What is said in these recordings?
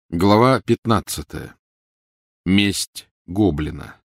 Глава 15. Месть гоблина.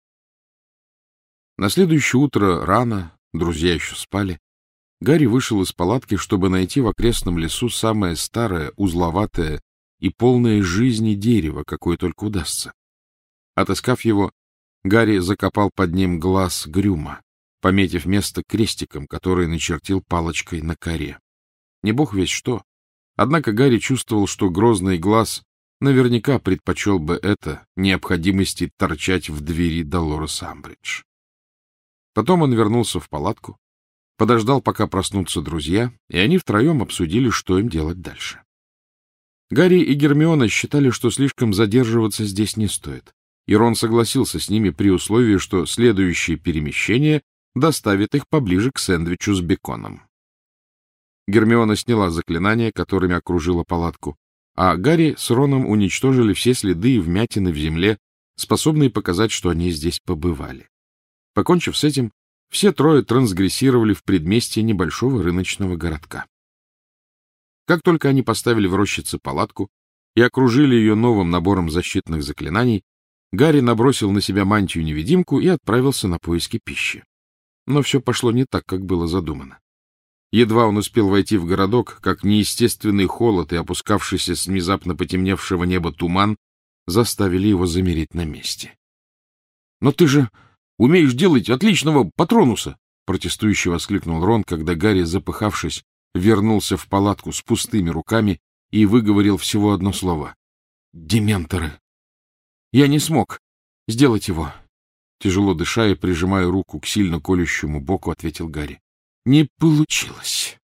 На следующее утро рано, друзья еще спали, Гарри вышел из палатки, чтобы найти в окрестном лесу самое старое, узловатое и полное жизни дерево, какое только удастся. Отыскав его, Гарри закопал под ним глаз Грюма, пометив место крестиком, который начертил палочкой на коре. Не бог весть что. Однако Гарри чувствовал, что грозный глаз наверняка предпочел бы это необходимости торчать в двери Долорес Амбридж. Потом он вернулся в палатку, подождал, пока проснутся друзья, и они втроем обсудили, что им делать дальше. Гарри и Гермиона считали, что слишком задерживаться здесь не стоит, и Рон согласился с ними при условии, что следующее перемещение доставит их поближе к сэндвичу с беконом. Гермиона сняла заклинания, которыми окружила палатку, а Гарри с Роном уничтожили все следы и вмятины в земле, способные показать, что они здесь побывали. Покончив с этим, все трое трансгрессировали в предместье небольшого рыночного городка. Как только они поставили в рощице палатку и окружили ее новым набором защитных заклинаний, Гарри набросил на себя мантию-невидимку и отправился на поиски пищи. Но все пошло не так, как было задумано. Едва он успел войти в городок, как неестественный холод и опускавшийся с внезапно потемневшего неба туман заставили его замереть на месте. — Но ты же умеешь делать отличного патронуса! — протестующе воскликнул Рон, когда Гарри, запыхавшись, вернулся в палатку с пустыми руками и выговорил всего одно слово. — Дементоры! Я не смог сделать его. Тяжело дыша и прижимая руку к сильно колющему боку, ответил Гарри. Не получилось.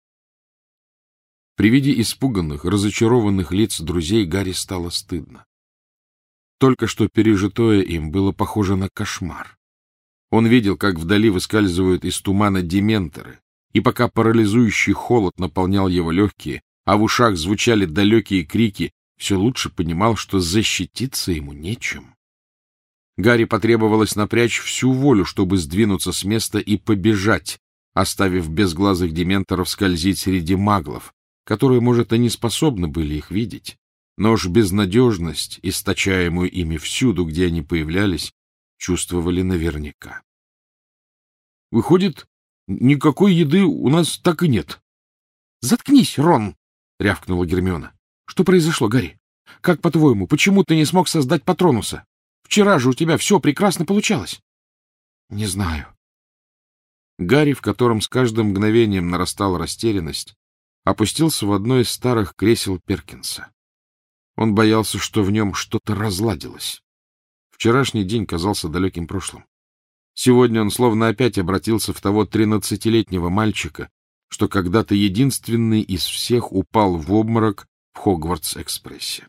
При виде испуганных, разочарованных лиц друзей Гарри стало стыдно. Только что пережитое им было похоже на кошмар. Он видел, как вдали выскальзывают из тумана дементоры, и пока парализующий холод наполнял его легкие, а в ушах звучали далекие крики, все лучше понимал, что защититься ему нечем. Гарри потребовалось напрячь всю волю, чтобы сдвинуться с места и побежать, оставив безглазых дементоров скользить среди маглов, которые, может, и не способны были их видеть, но уж безнадежность, источаемую ими всюду, где они появлялись, чувствовали наверняка. — Выходит, никакой еды у нас так и нет. — Заткнись, Рон! — рявкнула Гермиона. — Что произошло, Гарри? Как, по-твоему, почему ты не смог создать патронуса? Вчера же у тебя все прекрасно получалось. — Не знаю. Гарри, в котором с каждым мгновением нарастала растерянность, опустился в одно из старых кресел Перкинса. Он боялся, что в нем что-то разладилось. Вчерашний день казался далеким прошлым. Сегодня он словно опять обратился в того 13-летнего мальчика, что когда-то единственный из всех упал в обморок в Хогвартс-экспрессе.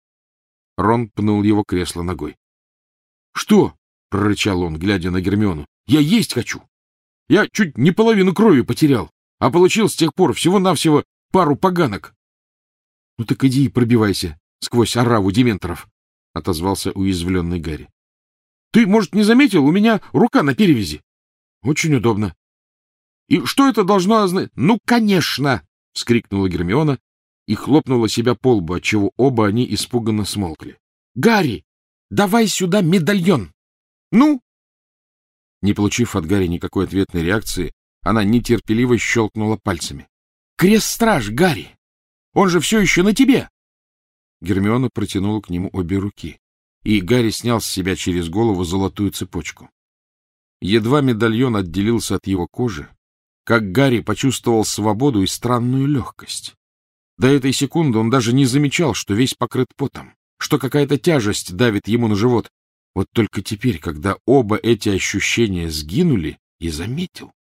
Рон пнул его кресло ногой. — Что? — прорычал он, глядя на Гермиону. — Я есть хочу! Я чуть не половину крови потерял, а получил с тех пор всего-навсего пару поганок. — Ну так иди и пробивайся сквозь ораву дементоров, — отозвался уязвленный Гарри. — Ты, может, не заметил, у меня рука на перевязи. — Очень удобно. — И что это должно означать? — Ну, конечно! — вскрикнула Гермиона и хлопнула себя по лбу, отчего оба они испуганно смолкли. — Гарри, давай сюда медальон! Ну! Не получив от Гарри никакой ответной реакции, она нетерпеливо щелкнула пальцами. — Крест-страж, Гарри! Он же все еще на тебе! Гермиона протянула к нему обе руки, и Гарри снял с себя через голову золотую цепочку. Едва медальон отделился от его кожи, как Гарри почувствовал свободу и странную легкость. До этой секунды он даже не замечал, что весь покрыт потом, что какая-то тяжесть давит ему на живот. Вот только теперь, когда оба эти ощущения сгинули, и заметил.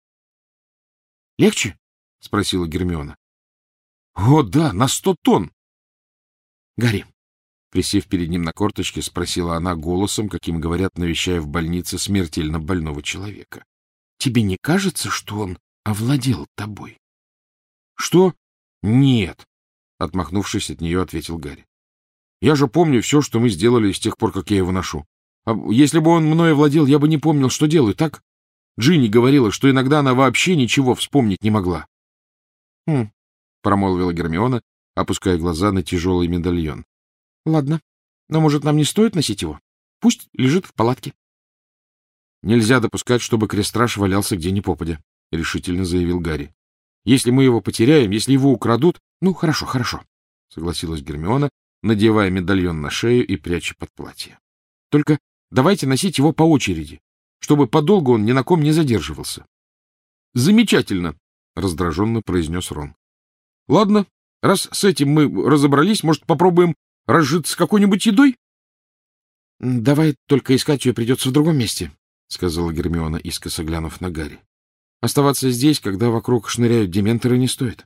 — Легче? — спросила Гермиона. — О, да, на 100 тонн! — Гарри, присев перед ним на корточке, спросила она голосом, каким говорят, навещая в больнице смертельно больного человека. — Тебе не кажется, что он овладел тобой? — Что? — Нет, — отмахнувшись от нее, ответил Гарри. — Я же помню все, что мы сделали с тех пор, как я его ношу. А если бы он мной владел, я бы не помнил, что делаю, так? Джинни говорила, что иногда она вообще ничего вспомнить не могла. — промолвила Гермиона, опуская глаза на тяжелый медальон. — Ладно. Но, может, нам не стоит носить его? Пусть лежит в палатке. — Нельзя допускать, чтобы крестраж валялся где ни попадя, — решительно заявил Гарри. — Если мы его потеряем, если его украдут... — Ну, хорошо, хорошо, — согласилась Гермиона, надевая медальон на шею и пряча под платье. — Только давайте носить его по очереди, чтобы подолгу он ни на ком не задерживался. — Замечательно, — раздраженно произнес Рон. — Ладно, раз с этим мы разобрались, может, попробуем разжиться какой-нибудь едой? — Давай только искать ее придется в другом месте, — сказала Гермиона, искоса глянув на Гарри. — Оставаться здесь, когда вокруг шныряют дементоры, не стоит.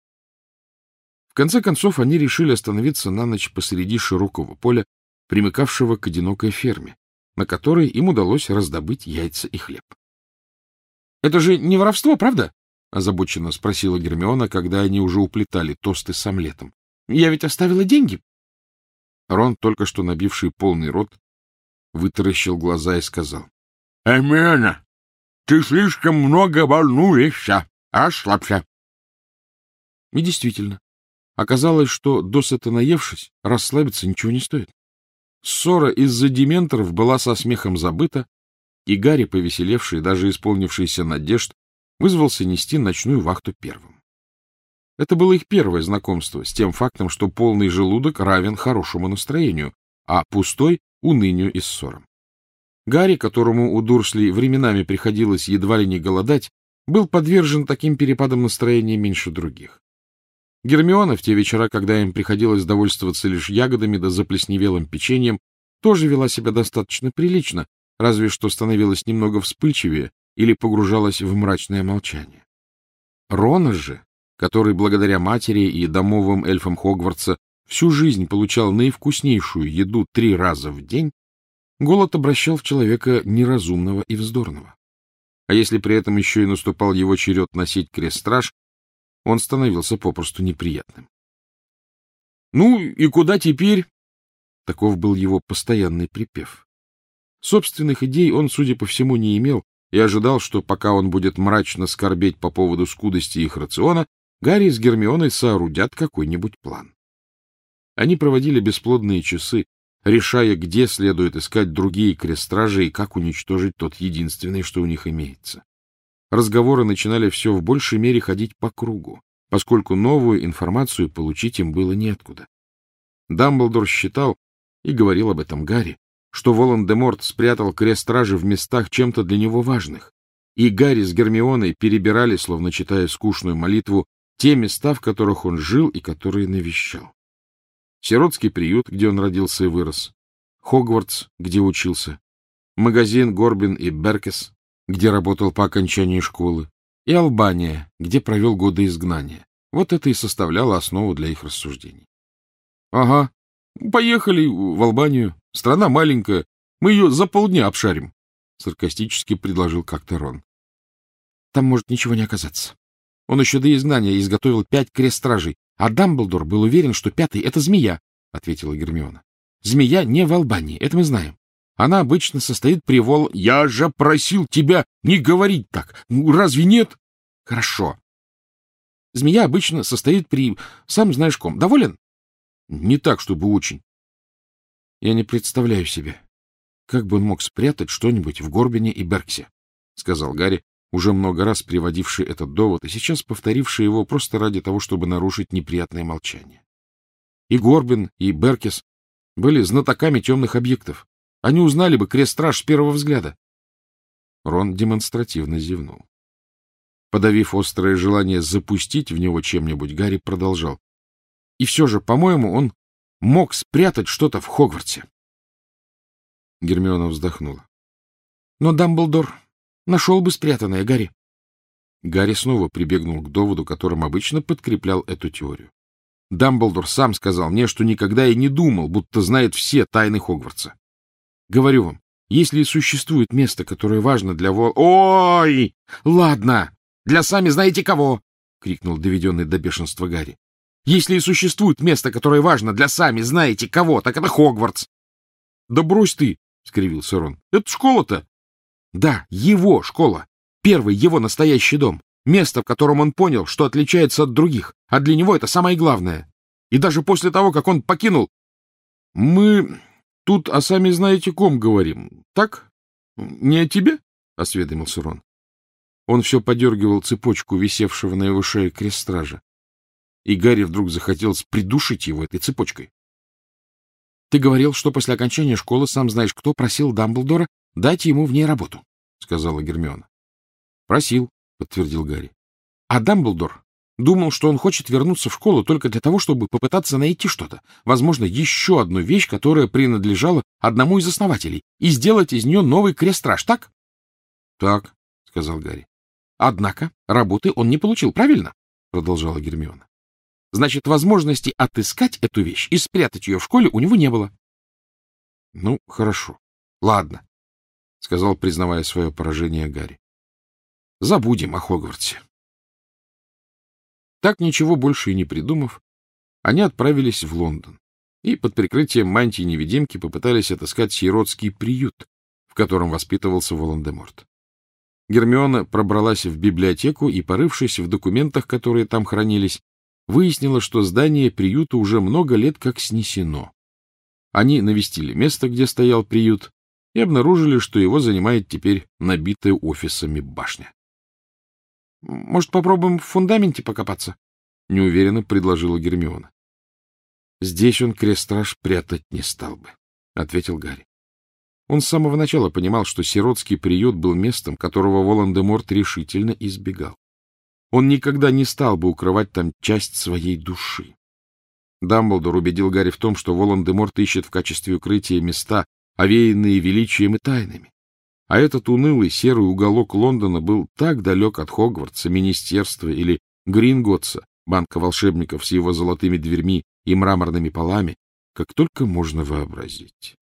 В конце концов, они решили остановиться на ночь посреди широкого поля, примыкавшего к одинокой ферме, на которой им удалось раздобыть яйца и хлеб. — Это же не воровство, правда? — озабоченно спросила Гермиона, когда они уже уплетали тосты с омлетом. — Я ведь оставила деньги. Рон, только что набивший полный рот, вытаращил глаза и сказал. — Гермиона, ты слишком много волнуешься. Расслабься. И действительно, оказалось, что, досыта наевшись, расслабиться ничего не стоит. Ссора из-за дементоров была со смехом забыта, и Гарри, повеселевший и даже исполнившийся надежд, вызвался нести ночную вахту первым. Это было их первое знакомство с тем фактом, что полный желудок равен хорошему настроению, а пустой — унынию и ссорам. Гарри, которому у Дурсли временами приходилось едва ли не голодать, был подвержен таким перепадам настроения меньше других. Гермиона в те вечера, когда им приходилось довольствоваться лишь ягодами да заплесневелым печеньем, тоже вела себя достаточно прилично, разве что становилась немного вспыльчивее или погружалась в мрачное молчание. Рона же, который благодаря матери и домовым эльфам Хогвартса всю жизнь получал наивкуснейшую еду 3 раза в день, голод обращал в человека неразумного и вздорного. А если при этом еще и наступал его черед носить крест-страж, он становился попросту неприятным. «Ну и куда теперь?» Таков был его постоянный припев. Собственных идей он, судя по всему, не имел и ожидал, что пока он будет мрачно скорбеть по поводу скудости их рациона, Гарри с Гермионой соорудят какой-нибудь план. Они проводили бесплодные часы, решая, где следует искать другие крестражи и как уничтожить тот единственный, что у них имеется. Разговоры начинали все в большей мере ходить по кругу, поскольку новую информацию получить им было неоткуда. Дамблдор считал, и говорил об этом Гарри, что Волан-де-Морт спрятал крест-стражи в местах чем-то для него важных, и Гарри с Гермионой перебирали, словно читая скучную молитву, те места, в которых он жил и которые навещал. Сиротский приют, где он родился и вырос, Хогвартс, где учился, магазин Горбин и Беркес, где работал по окончании школы, и Албания, где провел годы изгнания. Вот это и составляло основу для их рассуждений. — Ага, поехали в Албанию. Страна маленькая, мы ее за полдня обшарим, — саркастически предложил как-то Рон. — Там может ничего не оказаться. Он еще до изгнания изготовил 5 крест-стражей, а Дамблдор был уверен, что 5-й — это змея, — ответила Гермиона. — Змея не в Албании, это мы знаем. Она обычно состоит при Я же просил тебя не говорить так. Разве нет? — Хорошо. Змея обычно состоит при... Сам знаешь ком. Доволен? — Не так, чтобы очень. Я не представляю себе, как бы он мог спрятать что-нибудь в Горбине и Берксе, — сказал Гарри, уже много раз приводивший этот довод и сейчас повторивший его просто ради того, чтобы нарушить неприятное молчание. И Горбин, и Беркес были знатоками темных объектов. Они узнали бы крест-страж с первого взгляда. Рон демонстративно зевнул. Подавив острое желание запустить в него чем-нибудь, Гарри продолжал. И все же, по-моему, он мог спрятать что-то в Хогвартсе. Гермиона вздохнула. Но Дамблдор нашел бы спрятанное, Гарри. Гарри снова прибегнул к доводу, которым обычно подкреплял эту теорию. Дамблдор сам сказал мне, что никогда и не думал, будто знает все тайны Хогвартса. Говорю вам, если существует место, которое важно для Ой! Ладно! Для сами знаете кого! — крикнул доведенный до бешенства Гарри. Если и существует место, которое важно для сами знаете кого, так это Хогвартс. — Да брось ты! — скривился Рон. — Это школа-то! — Да, его школа. Первый его настоящий дом. Место, в котором он понял, что отличается от других. А для него это самое главное. И даже после того, как он покинул... — Мы тут о сами знаете ком говорим, так? Не о тебе? — осведомился Рон. Он все подергивал цепочку, висевшего на его шее крестстража. И Гарри вдруг захотелось придушить его этой цепочкой. — Ты говорил, что после окончания школы сам знаешь кто просил Дамблдора дать ему в ней работу, — сказала Гермиона. — Просил, — подтвердил Гарри. — А Дамблдор думал, что он хочет вернуться в школу только для того, чтобы попытаться найти что-то, возможно, еще одну вещь, которая принадлежала одному из основателей, и сделать из нее новый крестраж, так? — Так, — сказал Гарри. — Однако работы он не получил, правильно? — продолжала Гермиона. — Значит, возможности отыскать эту вещь и спрятать ее в школе у него не было. — Ну, хорошо. Ладно, — сказал, признавая свое поражение Гарри. — Забудем о Хогвартсе. Так, ничего больше и не придумав, они отправились в Лондон и под прикрытием мантии-невидимки попытались отыскать сиротский приют, в котором воспитывался Волан-де-Морт. Гермиона пробралась в библиотеку и, порывшись в документах, которые там хранились, выяснила, что здание приюта уже много лет как снесено. Они навестили место, где стоял приют, и обнаружили, что его занимает теперь набитая офисами башня. — Может, попробуем в фундаменте покопаться? — неуверенно предложила Гермиона. — Здесь он крестраж прятать не стал бы, — ответил Гарри. Он с самого начала понимал, что сиротский приют был местом, которого Волан-де-Морт решительно избегал. Он никогда не стал бы укрывать там часть своей души. Дамблдор убедил Гарри в том, что Волан-де-Морт ищет в качестве укрытия места, овеянные величием и тайнами. А этот унылый серый уголок Лондона был так далек от Хогвартса, Министерства или Гринготтса, банка волшебников с его золотыми дверьми и мраморными полами, как только можно вообразить.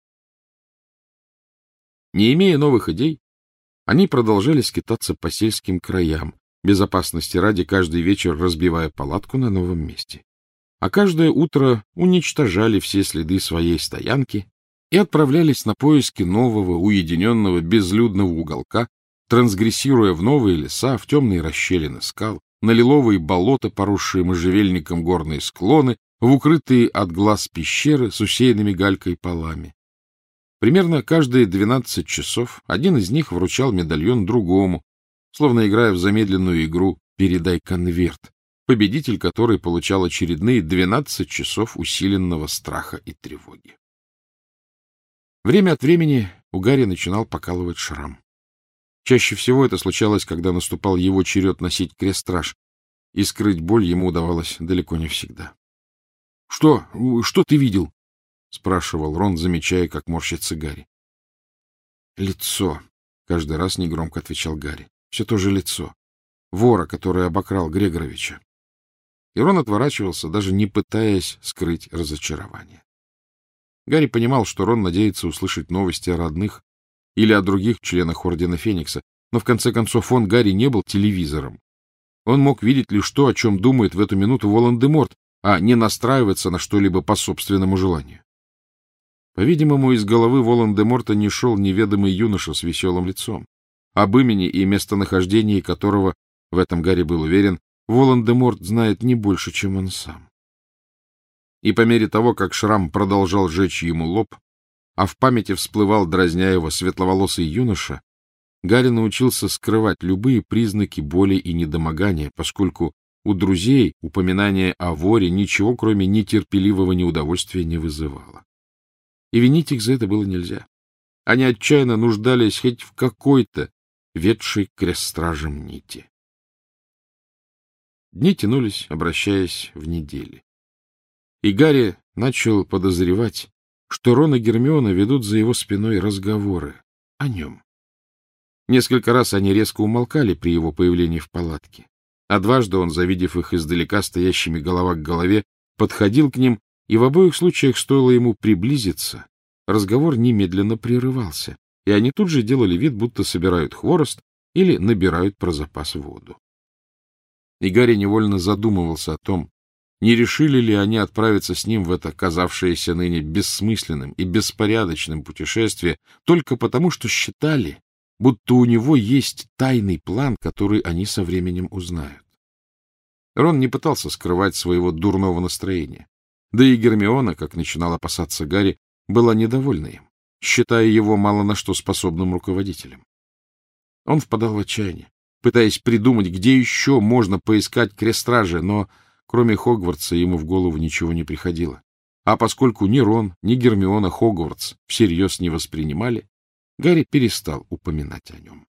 Не имея новых идей, они продолжали скитаться по сельским краям, безопасности ради каждый вечер разбивая палатку на новом месте. А каждое утро уничтожали все следы своей стоянки и отправлялись на поиски нового, уединенного, безлюдного уголка, трансгрессируя в новые леса, в темные расщелины скал, на лиловые болота, поросшие можжевельником горные склоны, в укрытые от глаз пещеры с усеянными галькой полами. Примерно каждые 12 часов один из них вручал медальон другому, словно играя в замедленную игру «Передай конверт», победитель которой получал очередные 12 часов усиленного страха и тревоги. Время от времени у Гарри начинал покалывать шрам. Чаще всего это случалось, когда наступал его черед носить крестраж, и скрыть боль ему удавалось далеко не всегда. — Что ты видел? — спрашивал Рон, замечая, как морщится Гарри. — Лицо, — каждый раз негромко отвечал Гарри. — Все то же лицо. Вора, который обокрал Грегоровича. И Рон отворачивался, даже не пытаясь скрыть разочарование. Гарри понимал, что Рон надеется услышать новости о родных или о других членах Ордена Феникса, но в конце концов он, Гарри, не был телевизором. Он мог видеть лишь то, о чем думает в эту минуту Волан-де-Морт, а не настраиваться на что-либо по собственному желанию. По-видимому, из головы Волан-де-Морта не шел неведомый юноша с веселым лицом, об имени и местонахождении которого, в этом Гарри был уверен, Волан-де-Морт знает не больше, чем он сам. И по мере того, как шрам продолжал жечь ему лоб, а в памяти всплывал, дразня его, светловолосый юноша, Гарри научился скрывать любые признаки боли и недомогания, поскольку у друзей упоминание о воре ничего, кроме нетерпеливого неудовольствия, не вызывало. И винить их за это было нельзя. Они отчаянно нуждались хоть в какой-то ведшей к крестстражам нити. Дни тянулись, обращаясь в недели. И Гарри начал подозревать, что Рон и Гермиона ведут за его спиной разговоры о нем. Несколько раз они резко умолкали при его появлении в палатке, а дважды он, завидев их издалека стоящими голова к голове, подходил к ним, и в обоих случаях, стоило ему приблизиться, разговор немедленно прерывался, и они тут же делали вид, будто собирают хворост или набирают про запас воду. И Гарри невольно задумывался о том, не решили ли они отправиться с ним в это казавшееся ныне бессмысленным и беспорядочным путешествие только потому, что считали, будто у него есть тайный план, который они со временем узнают. Рон не пытался скрывать своего дурного настроения. Да и Гермиона, как начинал опасаться Гарри, была недовольна им, считая его мало на что способным руководителем. Он впадал в отчаяние, пытаясь придумать, где еще можно поискать крестражи, но кроме Хогвартса ему в голову ничего не приходило. А поскольку ни Рон, ни Гермиона Хогвартс всерьез не воспринимали, Гарри перестал упоминать о нем.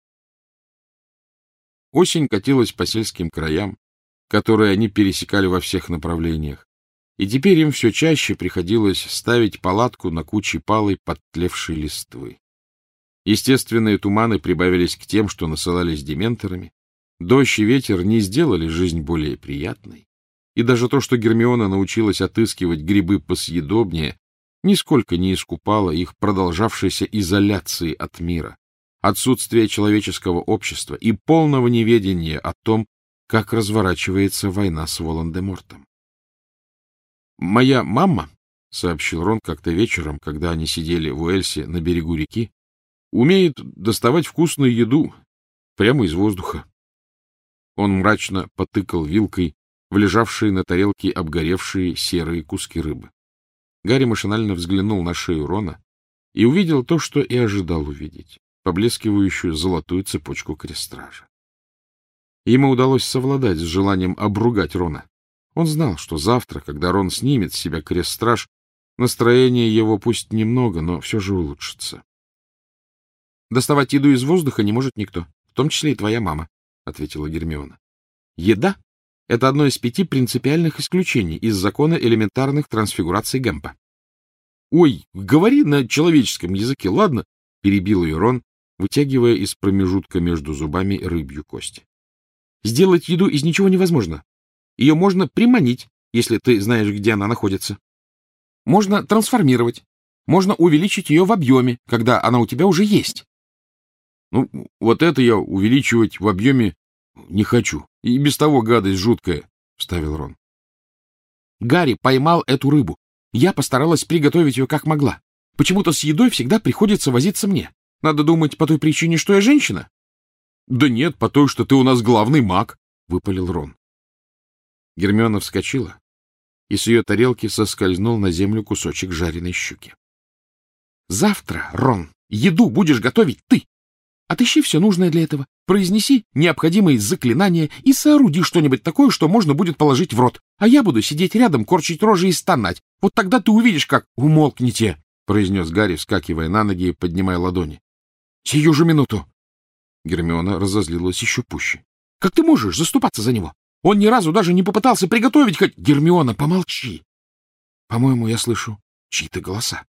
Осень катилась по сельским краям, которые они пересекали во всех направлениях, и теперь им все чаще приходилось ставить палатку на куче палой подтлевшей листвы. Естественные туманы прибавились к тем, что насылались дементорами, дождь и ветер не сделали жизнь более приятной, и даже то, что Гермиона научилась отыскивать грибы посъедобнее, нисколько не искупало их продолжавшейся изоляции от мира, отсутствия человеческого общества и полного неведения о том, как разворачивается война с Волан-де-Мортом. «Моя мама», — сообщил Рон как-то вечером, когда они сидели в Уэльсе на берегу реки, «умеет доставать вкусную еду прямо из воздуха». Он мрачно потыкал вилкой в лежавшие на тарелке обгоревшие серые куски рыбы. Гарри машинально взглянул на шею Рона и увидел то, что и ожидал увидеть — поблескивающую золотую цепочку крестража. Ему удалось совладать с желанием обругать Рона. Он знал, что завтра, когда Рон снимет с себя крестраж, настроение его пусть немного, но все же улучшится. — Доставать еду из воздуха не может никто, в том числе и твоя мама, — ответила Гермиона. — Еда — это одно из 5 принципиальных исключений из закона элементарных трансфигураций Гэмпа. — Ой, говори на человеческом языке, ладно? — перебил ее Рон, вытягивая из промежутка между зубами рыбью кость. — Сделать еду из ничего невозможно. Ее можно приманить, если ты знаешь, где она находится. Можно трансформировать. Можно увеличить ее в объеме, когда она у тебя уже есть. — Ну, вот это я увеличивать в объеме не хочу. И без того гадость жуткая, — вставил Рон. Гарри поймал эту рыбу. Я постаралась приготовить ее как могла. Почему-то с едой всегда приходится возиться мне. Надо думать, по той причине, что я женщина. — Да нет, по той, что ты у нас главный маг, — выпалил Рон. Гермиона вскочила, и с ее тарелки соскользнул на землю кусочек жареной щуки. — Завтра, Рон, еду будешь готовить ты. Отыщи все нужное для этого, произнеси необходимые заклинания и сооруди что-нибудь такое, что можно будет положить в рот, а я буду сидеть рядом, корчить рожи и стонать. Вот тогда ты увидишь, как... — Умолкните, — произнес Гарри, вскакивая на ноги и поднимая ладони. — Сию же минуту. Гермиона разозлилась еще пуще. — Как ты можешь заступаться за него? Он ни разу даже не попытался приготовить хоть... — Гермиона, помолчи. По-моему, я слышу чьи-то голоса.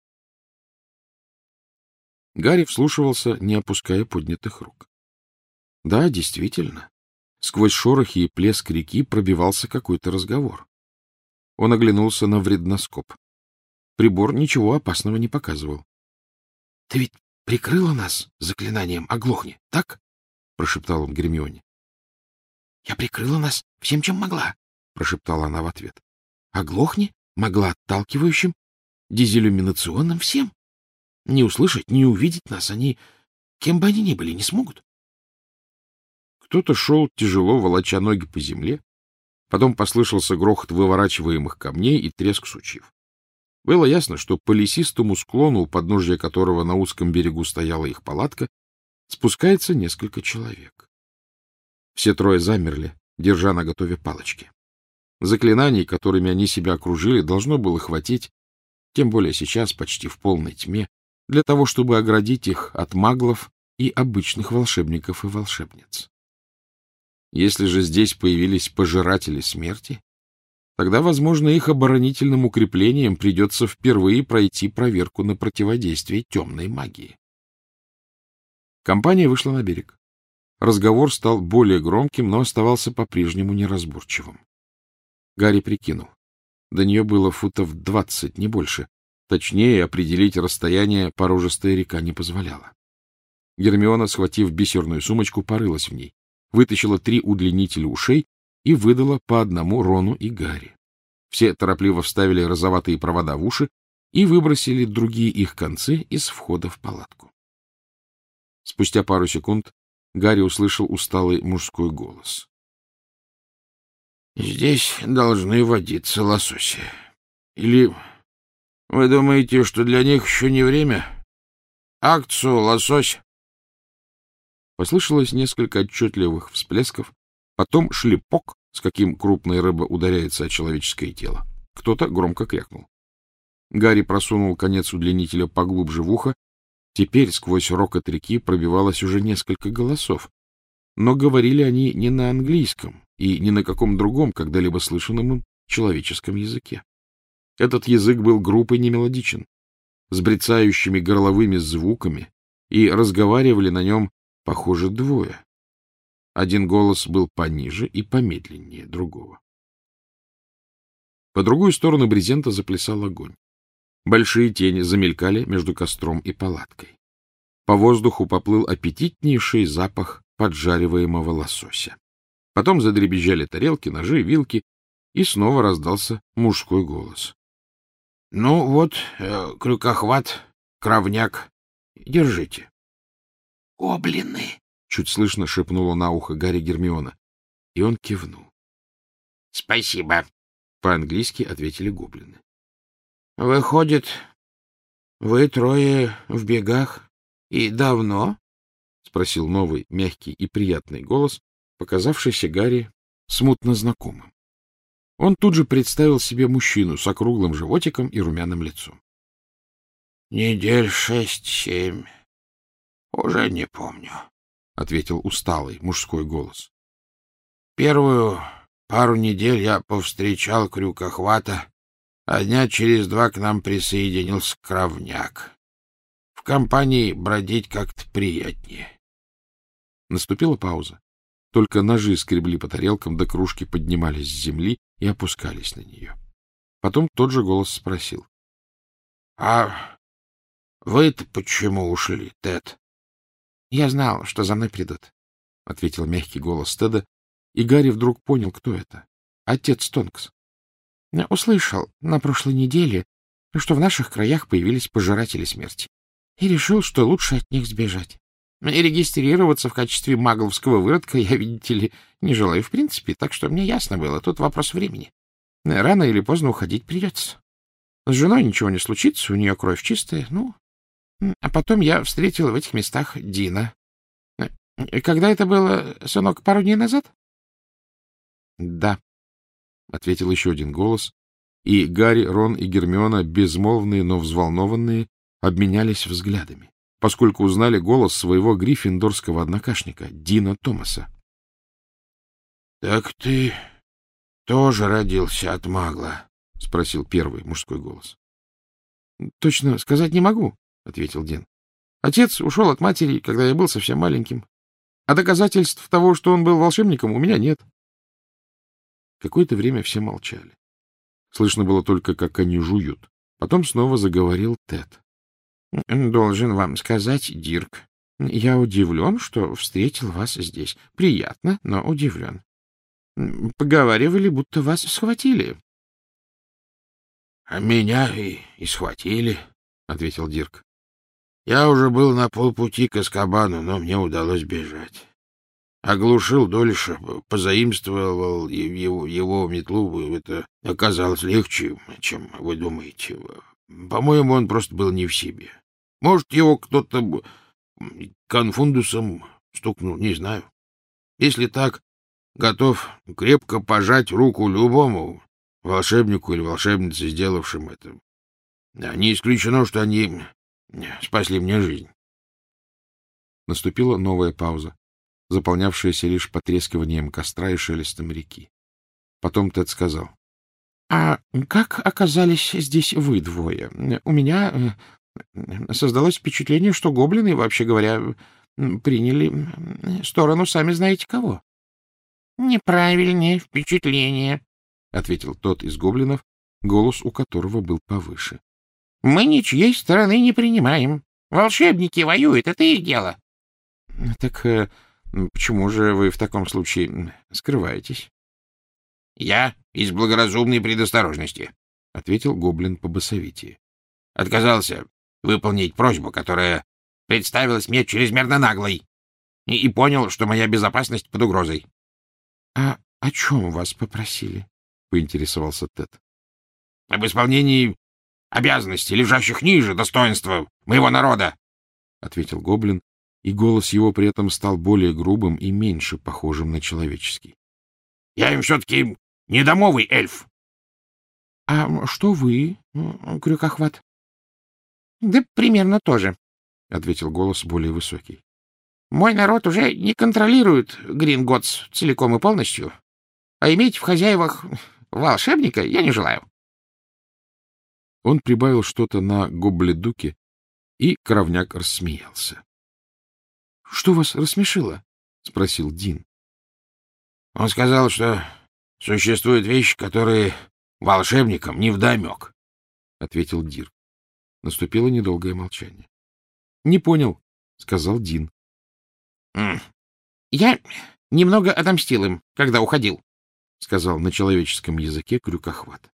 Гарри вслушивался, не опуская поднятых рук. Да, действительно, сквозь шорохи и плеск реки пробивался какой-то разговор. Он оглянулся на вредноскоп. Прибор ничего опасного не показывал. — Ты ведь прикрыла нас заклинанием «Оглохни», так? — прошептал он Гермионе. — Я прикрыла нас всем, чем могла, — прошептала она в ответ. — «Оглохни» могла отталкивающим, дезиллюминационным, всем. Не услышать, не увидеть нас они, кем бы они ни были, не смогут. Кто-то шел, тяжело волоча ноги по земле. Потом послышался грохот выворачиваемых камней и треск сучьев. Было ясно, что по лесистому склону, у подножья которого на узком берегу стояла их палатка, спускается несколько человек. Все трое замерли, держа наготове палочки. Заклинаний, которыми они себя окружили, должно было хватить, тем более сейчас, почти в полной тьме, для того, чтобы оградить их от маглов и обычных волшебников и волшебниц. Если же здесь появились пожиратели смерти, тогда, возможно, их оборонительным укреплениям придется впервые пройти проверку на противодействие темной магии. Компания вышла на берег. Разговор стал более громким, но оставался по-прежнему неразборчивым. Гарри прикинул. До нее было футов 20, не больше. Точнее, определить расстояние порожистая река не позволяла. Гермиона, схватив бисерную сумочку, порылась в ней, вытащила 3 удлинителя ушей и выдала по одному Рону и Гарри. Все торопливо вставили розоватые провода в уши и выбросили другие их концы из входа в палатку. Спустя пару секунд Гарри услышал усталый мужской голос. — Здесь должны водиться лососи. Или вы думаете, что для них еще не время? Акцию, лосось!» Послышалось несколько отчетливых всплесков, потом шлепок, с каким крупная рыба ударяется о человеческое тело. Кто-то громко крякнул. Гарри просунул конец удлинителя поглубже в ухо. Теперь сквозь рокот реки пробивалось уже несколько голосов. Но говорили они не на английском и ни на каком другом, когда-либо слышанном им человеческом языке. Этот язык был груб и немелодичен, с брецающими горловыми звуками, и разговаривали на нем, похоже, двое. Один голос был пониже и помедленнее другого. По другую сторону брезента заплясал огонь. Большие тени замелькали между костром и палаткой. По воздуху поплыл аппетитнейший запах поджариваемого лосося. Потом задребезжали тарелки, ножи, вилки, и снова раздался мужской голос. — Ну вот, крюкохват, кровняк, держите. — Гоблины! — чуть слышно шепнула на ухо Гарри Гермиона. И он кивнул. — Спасибо! — по-английски ответили гоблины. — Выходит, вы трое в бегах и давно? — спросил новый, мягкий и приятный голос, показавшийся Гарри смутно знакомым. Он тут же представил себе мужчину с округлым животиком и румяным лицом. — Недель 6-7. Уже не помню, — ответил усталый мужской голос. — Первую пару недель я повстречал крюкохвата, а дня через 2 к нам присоединился кровняк. В компании бродить как-то приятнее. Наступила пауза. Только ножи скребли по тарелкам, да кружки поднимались с земли и опускались на нее. Потом тот же голос спросил. — А вы-то почему ушли, Тед? — Я знал, что за мной придут, — ответил мягкий голос Теда, и Гарри вдруг понял, кто это. Отец Тонкс. Услышал на прошлой неделе, что в наших краях появились пожиратели смерти, и решил, что лучше от них сбежать. И регистрироваться в качестве магловского выродка я, видите ли, не желаю в принципе, так что мне ясно было, тут вопрос времени. Рано или поздно уходить придется. С женой ничего не случится, у нее кровь чистая, ну... А потом я встретил в этих местах Дина. Когда это было, сынок, пару дней назад? — Да, — ответил еще один голос, и Гарри, Рон и Гермиона, безмолвные, но взволнованные, обменялись взглядами, поскольку узнали голос своего гриффиндорского однокашника, Дина Томаса. — Так ты тоже родился от магла? — спросил первый мужской голос. — Точно сказать не могу, — ответил Дин. — Отец ушел от матери, когда я был совсем маленьким. А доказательств того, что он был волшебником, у меня нет. Какое-то время все молчали. Слышно было только, как они жуют. Потом снова заговорил Тед. — Должен вам сказать, Дирк, я удивлен, что встретил вас здесь. Приятно, но удивлен. Поговаривали, будто вас схватили. — А меня и схватили, — ответил Дирк. — Я уже был на полпути к Азкабану, но мне удалось бежать. Оглушил Дольша, позаимствовал его метлу. Это оказалось легче, чем вы думаете. По-моему, он просто был не в себе. Может, его кто-то конфундусом стукнул, не знаю. Если так, готов крепко пожать руку любому волшебнику или волшебнице, сделавшим это. Не исключено, что они спасли мне жизнь. Наступила новая пауза, заполнявшаяся лишь потрескиванием костра и шелестом реки. Потом Тед сказал. — А как оказались здесь вы двое? У меня создалось впечатление, что гоблины, вообще говоря, приняли сторону сами знаете кого. — Неправильное впечатление, — ответил тот из гоблинов, голос у которого был повыше. — Мы ничьей стороны не принимаем. Волшебники воюют, это их дело. — Так почему же вы в таком случае скрываетесь? — Я из благоразумной предосторожности, — ответил гоблин по басовитии. — Отказался выполнить просьбу, которая представилась мне чрезмерно наглой, и понял, что моя безопасность под угрозой. — А о чем вас попросили? — поинтересовался Тед. об исполнении обязанностей, лежащих ниже достоинства моего народа, — ответил гоблин, и голос его при этом стал более грубым и меньше похожим на человеческий. — Я им все-таки недомовый эльф. — А что вы, Крюкохват? — Да примерно то же, — ответил голос более высокий. — Мой народ уже не контролирует Гринготс целиком и полностью, а иметь в хозяевах волшебника я не желаю. Он прибавил что-то на гобледуке, и Кровняк рассмеялся. — Что вас рассмешило? — спросил Дин. — Он сказал, что существуют вещи, которые волшебникам невдомек, — ответил Дирк. Наступило недолгое молчание. — Не понял, — сказал Дин. — Я немного отомстил им, когда уходил, — сказал на человеческом языке Крюкохват.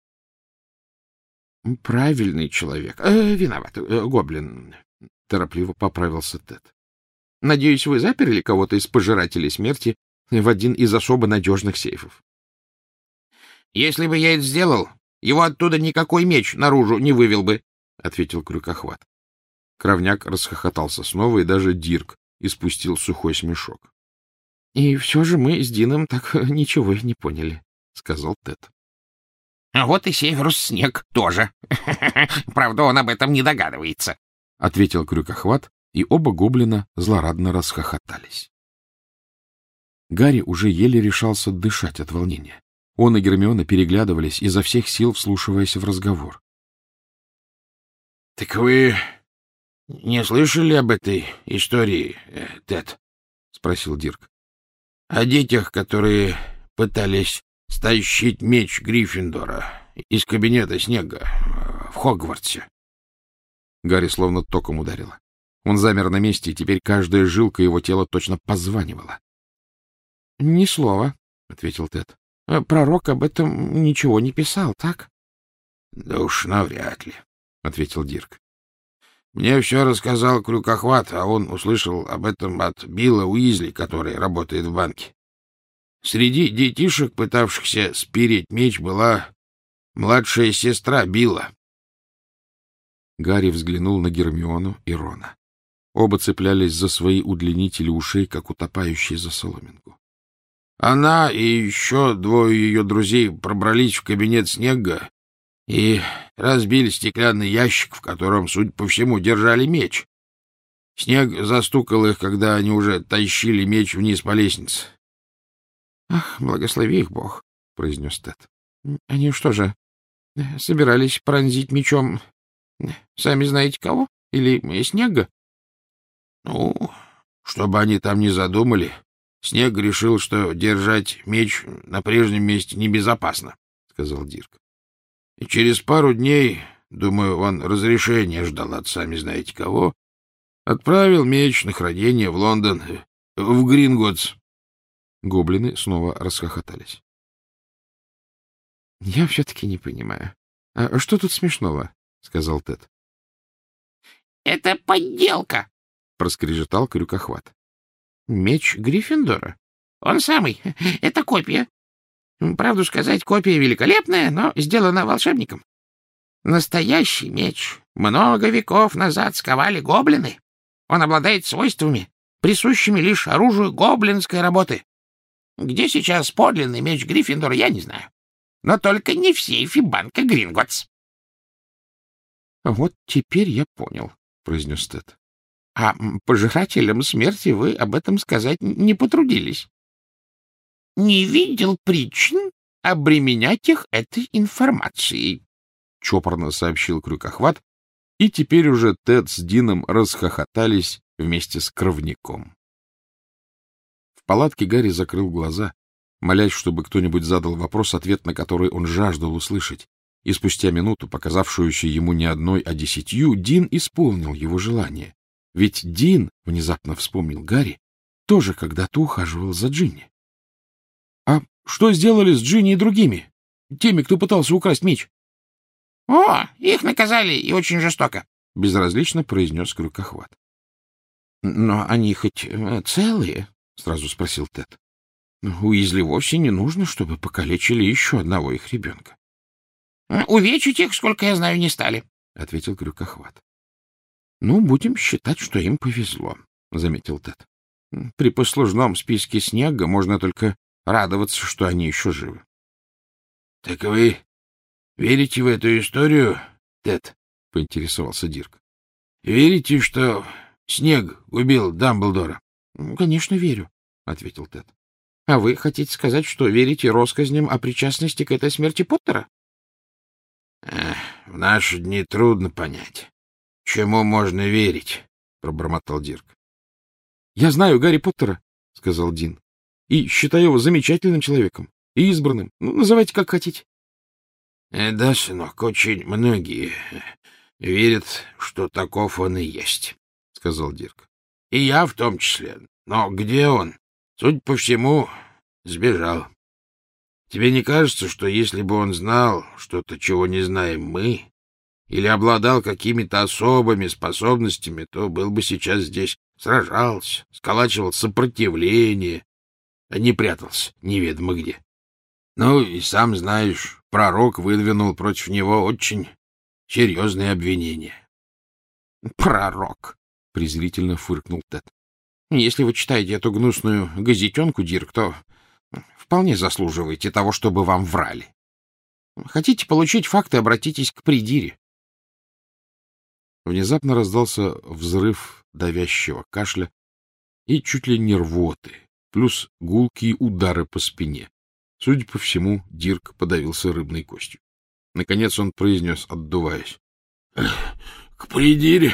— Правильный человек. Виноват, гоблин, — торопливо поправился Тед. — Надеюсь, вы заперли кого-то из пожирателей смерти в один из особо надежных сейфов. — Если бы я это сделал, его оттуда никакой меч наружу не вывел бы, — ответил Крюкохват. Кровняк расхохотался снова, и даже Дирк испустил сухой смешок. — И все же мы с Дином так ничего и не поняли, — сказал Тед. — А вот и Северус Снег тоже. Правда, он об этом не догадывается, — ответил Крюкохват, и оба гоблина злорадно расхохотались. Гарри уже еле решался дышать от волнения. Он и Гермиона переглядывались, изо всех сил вслушиваясь в разговор. — Так вы не слышали об этой истории, Тед? — спросил Дирк. — О детях, которые пытались стащить меч Гриффиндора из кабинета Снега в Хогвартсе. Гарри словно током ударило. Он замер на месте, и теперь каждая жилка его тела точно позванивала. — Ни слова, — ответил Тед. — Пророк об этом ничего не писал, так? — Да уж навряд ли, — ответил Дирк. — Мне все рассказал Крюкохват, а он услышал об этом от Билла Уизли, который работает в банке. Среди детишек, пытавшихся спереть меч, была младшая сестра Билла. Гарри взглянул на Гермиону и Рона. Оба цеплялись за свои удлинители ушей, как утопающие за соломинку. Она и еще двое ее друзей пробрались в кабинет Снега и разбили стеклянный ящик, в котором, судя по всему, держали меч. Снег застукал их, когда они уже тащили меч вниз по лестнице. — Ах, благослови их Бог, — произнес Тед. — Они что же, собирались пронзить мечом, сами знаете кого? Или Снега? — Ну, что бы они там ни задумали, Снег решил, что держать меч на прежнем месте небезопасно, — сказал Дирк. — И через пару дней, думаю, он разрешения ждал от сами знаете кого, отправил меч на хранение в Лондон, в Гринготс. Гоблины снова расхохотались. — Я все-таки не понимаю. А что тут смешного? — сказал Тед. — Это подделка! — проскрежетал Крюкохват. — Меч Гриффиндора? — Он самый. Это копия. Правду сказать, копия великолепная, но сделана волшебником. Настоящий меч много веков назад сковали гоблины. Он обладает свойствами, присущими лишь оружию гоблинской работы. Где сейчас подлинный меч Гриффиндора, я не знаю. Но только не в сейфе банка Гринготс. — Вот теперь я понял, — произнес Тед. — А пожирателям смерти вы об этом сказать не потрудились. — Не видел причин обременять их этой информацией, — чопорно сообщил Крюкохват, и теперь уже Тед с Дином расхохотались вместе с Кровняком. В палатке Гарри закрыл глаза, молясь, чтобы кто-нибудь задал вопрос, ответ на который он жаждал услышать, и спустя минуту, показавшуюся ему не одной, а 10, Дин исполнил его желание. Ведь Дин, внезапно вспомнил Гарри, тоже когда-то ухаживал за Джинни. — А что сделали с Джинни и другими? Теми, кто пытался украсть меч? — О, их наказали, и очень жестоко, — безразлично произнес Крюкохват. — Но они хоть целые? — сразу спросил Тед. — Уизли вовсе не нужно, чтобы покалечили еще одного их ребенка. — Увечить их, сколько я знаю, не стали, — ответил Крюкохват. — Ну, будем считать, что им повезло, — заметил Тед. — При послужном списке Снега можно только радоваться, что они еще живы. — Так вы верите в эту историю, Тед? — поинтересовался Дирк. — Верите, что Снег убил Дамблдора? — Конечно, верю, — ответил Тед. — А вы хотите сказать, что верите россказням о причастности к этой смерти Поттера? — В наши дни трудно понять, чему можно верить, — пробормотал Дирк. — Я знаю Гарри Поттера, — сказал Дин, — и считаю его замечательным человеком и избранным. Ну, называйте как хотите. — Да, сынок, очень многие верят, что таков он и есть, — сказал Дирк. — И я в том числе. Но где он? Судя по всему, сбежал. Тебе не кажется, что если бы он знал что-то, чего не знаем мы, или обладал какими-то особыми способностями, то был бы сейчас здесь, сражался, сколачивал сопротивление, а не прятался неведомо где? Ну, и сам знаешь, пророк выдвинул против него очень серьезные обвинения. — Пророк! — презрительно фыркнул Тед. — Если вы читаете эту гнусную газетенку, Дирк, то вполне заслуживаете того, чтобы вам врали. Хотите получить факты, обратитесь к придире. Внезапно раздался взрыв давящего кашля и чуть ли не рвоты, плюс гулкие удары по спине. Судя по всему, Дирк подавился рыбной костью. Наконец он произнес, отдуваясь: — К придире,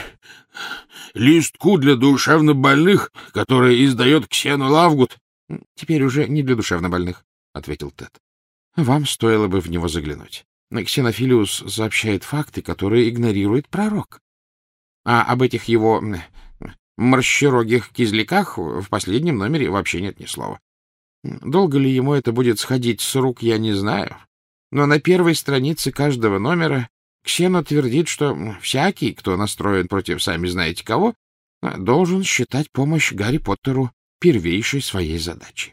листку для душевнобольных, который издает Ксену Лавгуд. — Теперь уже не для душевнобольных, — ответил Тед. — Вам стоило бы в него заглянуть. Ксенофилиус сообщает факты, которые игнорирует пророк. А об этих его морщерогих кизляках в последнем номере вообще нет ни слова. Долго ли ему это будет сходить с рук, я не знаю. Но на первой странице каждого номера Ксено твердит, что всякий, кто настроен против сами знаете кого, должен считать помощь Гарри Поттеру первейшей своей задачей.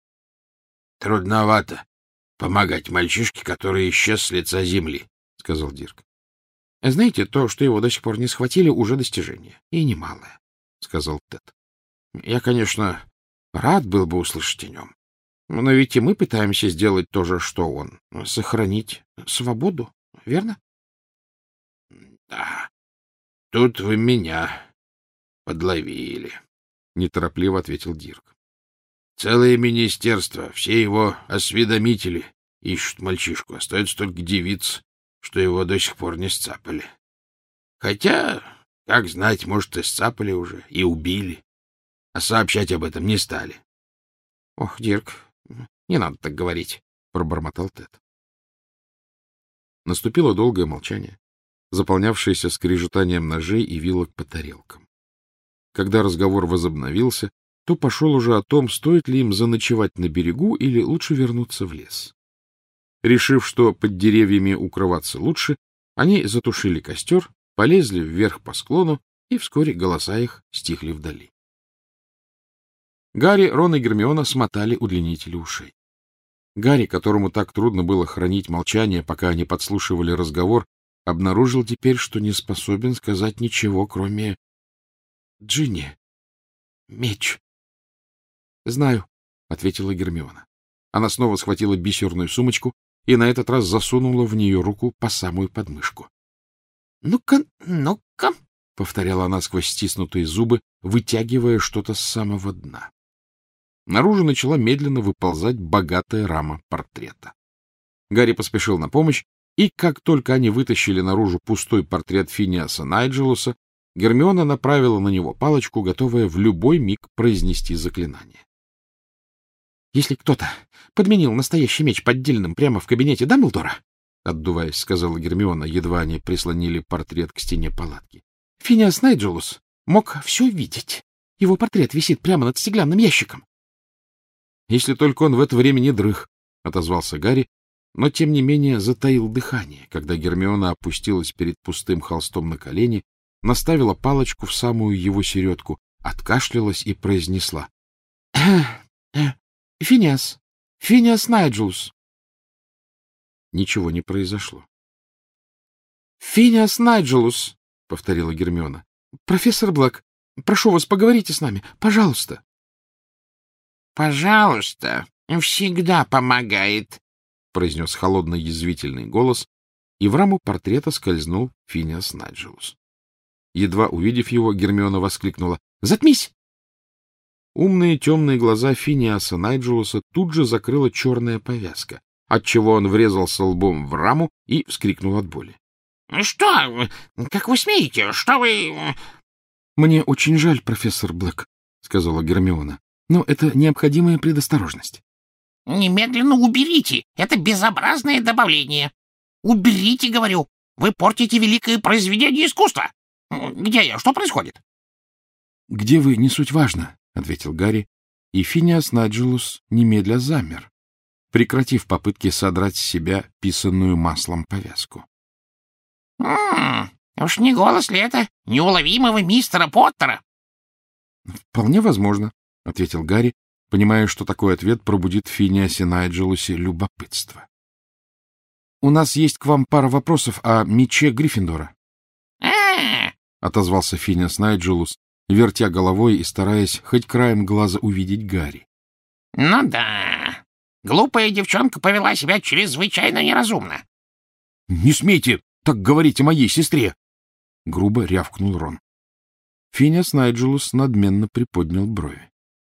— Трудновато помогать мальчишке, который исчез с лица земли, — сказал Дирк. — Знаете, то, что его до сих пор не схватили, уже достижение. И немалое, — сказал Тед. — Я, конечно, рад был бы услышать о нем. Но ведь и мы пытаемся сделать то же, что он. Сохранить свободу, верно? — Да, тут вы меня подловили, — неторопливо ответил Дирк. — Целое министерство, все его осведомители ищут мальчишку. Остается только дивиться, что его до сих пор не сцапали. Хотя, как знать, может, и сцапали уже, и убили, а сообщать об этом не стали. — Ох, Дирк, не надо так говорить, — пробормотал Тед. Наступило долгое молчание, заполнявшееся скрежетанием ножей и вилок по тарелкам. Когда разговор возобновился, то пошел уже о том, стоит ли им заночевать на берегу или лучше вернуться в лес. Решив, что под деревьями укрываться лучше, они затушили костер, полезли вверх по склону, и вскоре голоса их стихли вдали. Гарри, Рон и Гермиона смотали удлинители ушей. Гарри, которому так трудно было хранить молчание, пока они подслушивали разговор, обнаружил теперь, что не способен сказать ничего, кроме «Джинни, меч». — Знаю, — ответила Гермиона. Она снова схватила бисерную сумочку и на этот раз засунула в нее руку по самую подмышку. — Ну-ка, ну-ка, — повторяла она сквозь стиснутые зубы, вытягивая что-то с самого дна. Наружу начала медленно выползать богатая рама портрета. Гарри поспешил на помощь, и как только они вытащили наружу пустой портрет Финиаса Найджелуса, Гермиона направила на него палочку, готовая в любой миг произнести заклинание. — Если кто-то подменил настоящий меч поддельным прямо в кабинете Дамблдора, — отдуваясь, сказала Гермиона, едва они прислонили портрет к стене палатки, — Финиас Найджелус мог все видеть. Его портрет висит прямо над стеклянным ящиком. — Если только он в это время не дрых, — отозвался Гарри, но, тем не менее, затаил дыхание, когда Гермиона опустилась перед пустым холстом на колени, наставила палочку в самую его середку, откашлялась и произнесла: — Финиас Найджелус. Ничего не произошло. Финиас Найджелус, — повторила Гермиона. — Профессор Блэк, прошу вас, поговорите с нами, пожалуйста. — Пожалуйста, всегда помогает, — произнес холодный язвительный голос, и в раму портрета скользнул Финиас Найджелус. Едва увидев его, Гермиона воскликнула: — Затмись! Умные темные глаза Финиаса Найджелуса тут же закрыла черная повязка, отчего он врезался лбом в раму и вскрикнул от боли. — Что? Как вы смеете? Что вы... — Мне очень жаль, профессор Блэк, — сказала Гермиона, — но это необходимая предосторожность. — Немедленно уберите! Это безобразное добавление! Уберите, говорю! Вы портите великое произведение искусства! Где я? Что происходит? — Где вы, не суть важно, — ответил Гарри, и Финиас Найджелус немедля замер, прекратив попытки содрать с себя писанную маслом повязку. — Уж не голос ли это неуловимого мистера Поттера? — Вполне возможно, — ответил Гарри, понимая, что такой ответ пробудит в Финиасе Найджелусе любопытство. — У нас есть к вам пара вопросов о мече Гриффиндора. — отозвался Финиас Найджелус, вертя головой и стараясь хоть краем глаза увидеть Гарри. — Ну да, глупая девчонка повела себя чрезвычайно неразумно. — Не смейте так говорить о моей сестре! — грубо рявкнул Рон. Финиас Найджелус надменно приподнял брови.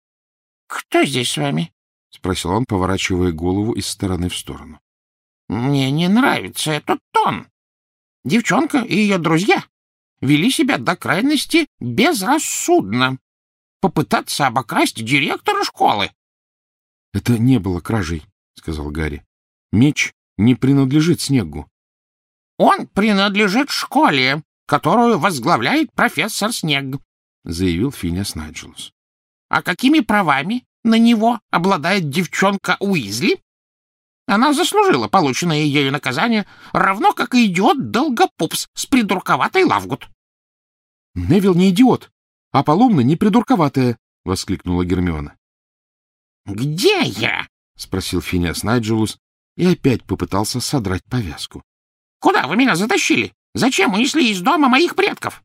— Кто здесь с вами? — спросил он, поворачивая голову из стороны в сторону. — Мне не нравится этот тон. Девчонка и ее друзья вели себя до крайности безрассудно. Попытаться обокрасть директора школы. — Это не было кражей, — сказал Гарри. — Меч не принадлежит Снеггу. — Он принадлежит школе, которую возглавляет профессор Снегг, — заявил Финиас Найджелус. — А какими правами на него обладает девчонка Уизли? Она заслужила полученное ею наказание, равно как и идиот Долгопупс с придурковатой Лавгут. — Невилл не идиот, а Полумна не придурковатая, — воскликнула Гермиона. — Где я? — спросил Финиас Найджелус и опять попытался содрать повязку. — Куда вы меня затащили? Зачем унесли из дома моих предков?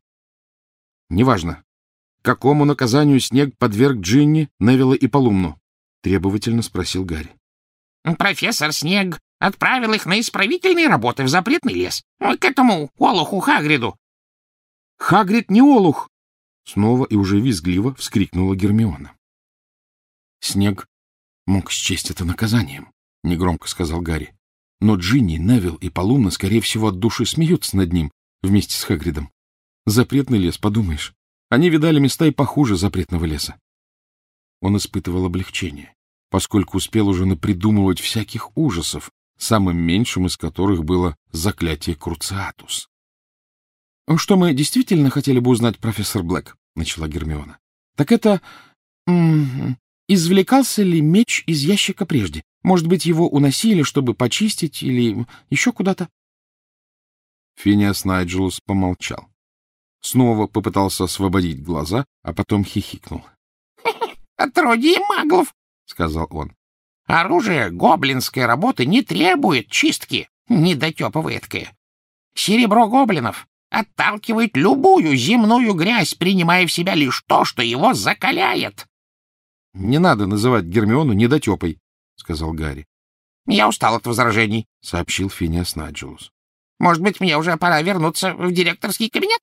— Неважно. Какому наказанию Снегг подверг Джинни, Невилла и Полумну? — требовательно спросил Гарри. — Профессор Снегг отправил их на исправительные работы в запретный лес, к этому олуху Хагриду. — Хагрид не олух! — снова и уже визгливо вскрикнула Гермиона. — Снегг мог счесть это наказанием, — негромко сказал Гарри. Но Джинни, Невилл и Полумна, скорее всего, от души смеются над ним вместе с Хагридом. Запретный лес, подумаешь. Они видали места и похуже запретного леса. Он испытывал облегчение, поскольку успел уже напридумывать всяких ужасов, самым меньшим из которых было заклятие Круциатус. — Что мы действительно хотели бы узнать, профессор Блэк, — начала Гермиона, — так это... извлекался ли меч из ящика прежде? Может быть, его уносили, чтобы почистить, или еще куда-то? Финиас Найджелус помолчал. Снова попытался освободить глаза, а потом хихикнул. — Отродье маглов, — сказал он. — Оружие гоблинской работы не требует чистки, недотепа эткое. Серебро гоблинов отталкивает любую земную грязь, принимая в себя лишь то, что его закаляет. — Не надо называть Гермиону недотепой, — сказал Гарри. — Я устал от возражений, — сообщил Финиас Найджелус. — Может быть, мне уже пора вернуться в директорский кабинет?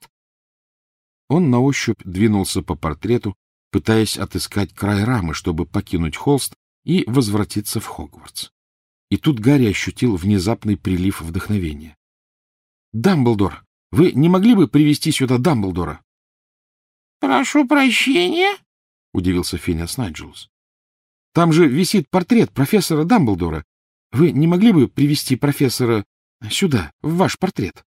Он на ощупь двинулся по портрету, пытаясь отыскать край рамы, чтобы покинуть холст и возвратиться в Хогвартс. И тут Гарри ощутил внезапный прилив вдохновения. — Дамблдор, вы не могли бы привести сюда Дамблдора? — Прошу прощения, — удивился Финиас Найджелус. — Там же висит портрет профессора Дамблдора. Вы не могли бы привести профессора сюда, в ваш портрет?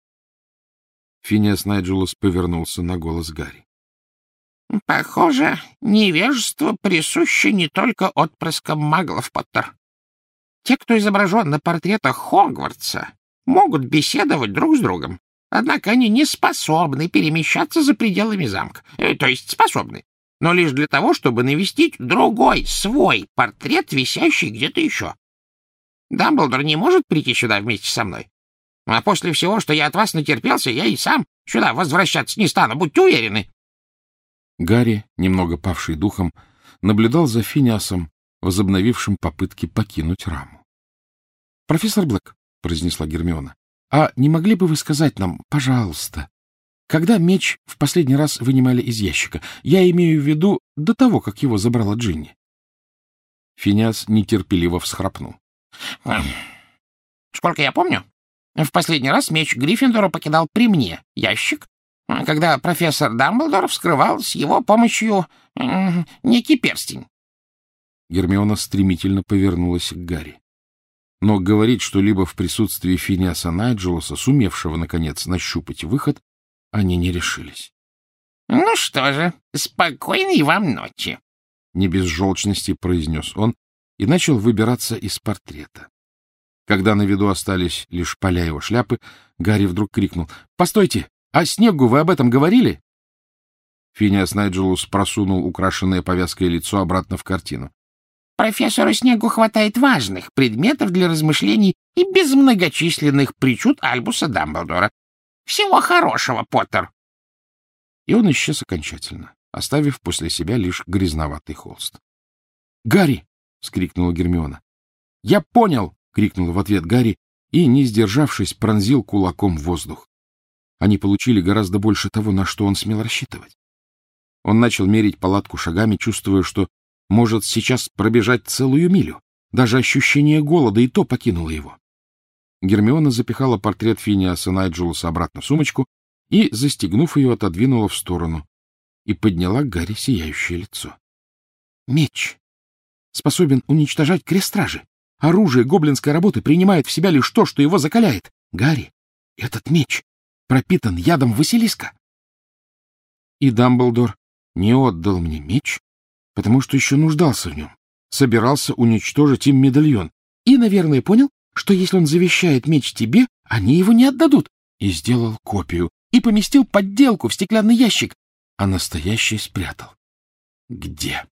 Финиас Найджелус повернулся на голос Гарри. — Похоже, невежество присуще не только отпрыскам маглов, Поттер. Те, кто изображен на портретах Хогвартса, могут беседовать друг с другом, однако они не способны перемещаться за пределами замка. То есть способны, но лишь для того, чтобы навестить другой, свой портрет, висящий где-то еще. Дамблдор не может прийти сюда вместе со мной. А после всего, что я от вас натерпелся, я и сам сюда возвращаться не стану, будьте уверены. Гарри, немного павший духом, наблюдал за Финиасом, возобновившим попытки покинуть раму. — Профессор Блэк, — произнесла Гермиона, — а не могли бы вы сказать нам, пожалуйста, когда меч в последний раз вынимали из ящика? Я имею в виду до того, как его забрала Джинни. Финиас нетерпеливо всхрапнул. — Сколько я помню, в последний раз меч Гриффиндора покидал при мне ящик, когда профессор Дамблдор вскрывал с его помощью некий перстень. Гермиона стремительно повернулась к Гарри. Но говорить что-либо в присутствии Финиаса Найджелуса, сумевшего, наконец, нащупать выход, они не решились. — Ну что же, спокойной вам ночи, — не без желчности произнес он и начал выбираться из портрета. Когда на виду остались лишь поля его шляпы, Гарри вдруг крикнул: — Постойте! А Снеггу вы об этом говорили? Финиас Найджелус просунул украшенное повязкой лицо обратно в картину. — Профессору Снеггу хватает важных предметов для размышлений и без многочисленных причуд Альбуса Дамблдора. Всего хорошего, Поттер! И он исчез окончательно, оставив после себя лишь грязноватый холст. — Гарри! — вскрикнула Гермиона. — Я понял! — крикнул в ответ Гарри и, не сдержавшись, пронзил кулаком воздух. Они получили гораздо больше того, на что он смел рассчитывать. Он начал мерить палатку шагами, чувствуя, что может сейчас пробежать целую милю. Даже ощущение голода и то покинуло его. Гермиона запихала портрет Финиаса Найджелуса обратно в сумочку и, застегнув ее, отодвинула в сторону и подняла к Гарри сияющее лицо. — Меч способен уничтожать крест-стражи. Оружие гоблинской работы принимает в себя лишь то, что его закаляет. Гарри, этот меч пропитан ядом Василиска. И Дамблдор не отдал мне меч, потому что еще нуждался в нем, собирался уничтожить им медальон. И, наверное, понял, что если он завещает меч тебе, они его не отдадут. И сделал копию, и поместил подделку в стеклянный ящик, а настоящий спрятал. Где?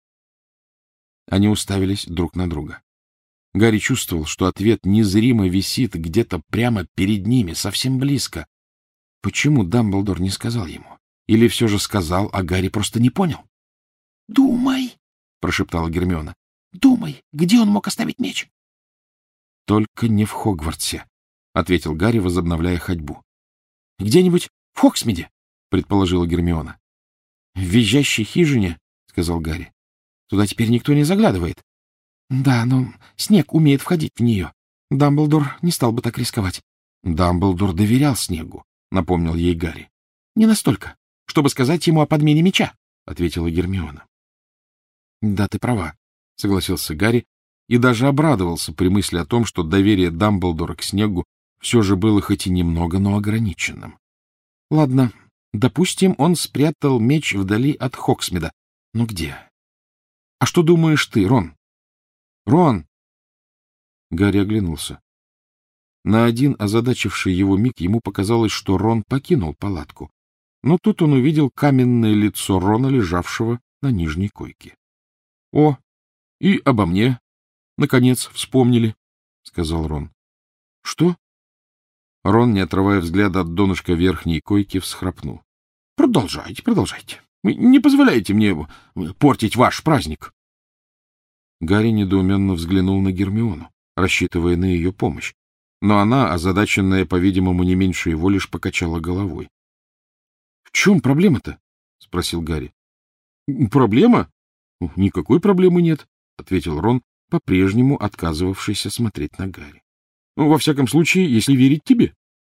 Они уставились друг на друга. Гарри чувствовал, что ответ незримо висит где-то прямо перед ними, совсем близко. Почему Дамблдор не сказал ему? Или все же сказал, а Гарри просто не понял? — Думай, — прошептала Гермиона. — Думай, где он мог оставить меч? — Только не в Хогвартсе, — ответил Гарри, возобновляя ходьбу. — Где-нибудь в Хоксмиде, — предположила Гермиона. — В визжащей хижине, — сказал Гарри. — Туда теперь никто не заглядывает. — Да, но Снег умеет входить в нее. Дамблдор не стал бы так рисковать. — Дамблдор доверял Снегу, — напомнил ей Гарри. — Не настолько, чтобы сказать ему о подмене меча, — ответила Гермиона. — Да, ты права, — согласился Гарри и даже обрадовался при мысли о том, что доверие Дамблдора к Снегу все же было хоть и немного, но ограниченным. Ладно, допустим, он спрятал меч вдали от Хоксмида. Но где? А что думаешь ты, Рон? Рон! Гарри оглянулся. На один озадачивший его миг ему показалось, что Рон покинул палатку. Но тут он увидел каменное лицо Рона, лежавшего на нижней койке. — О, и обо мне, наконец, вспомнили, — сказал Рон. — Что? Рон, не отрывая взгляда от донышка верхней койки, всхрапнул. — Продолжайте, продолжайте. Вы не позволяйте мне портить ваш праздник. Гарри недоуменно взглянул на Гермиону, рассчитывая на ее помощь. Но она, озадаченная, по-видимому, не меньше его, лишь покачала головой. — В чем проблема-то? — спросил Гарри. — Проблема? — Никакой проблемы нет, — ответил Рон, по-прежнему отказывавшийся смотреть на Гарри. — Во всяком случае, если верить тебе.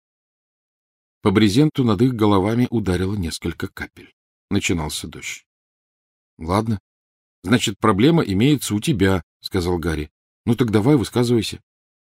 По брезенту над их головами ударило несколько капель. Начинался дождь. — Ладно. Значит, проблема имеется у тебя, — сказал Гарри. — Ну так давай, высказывайся.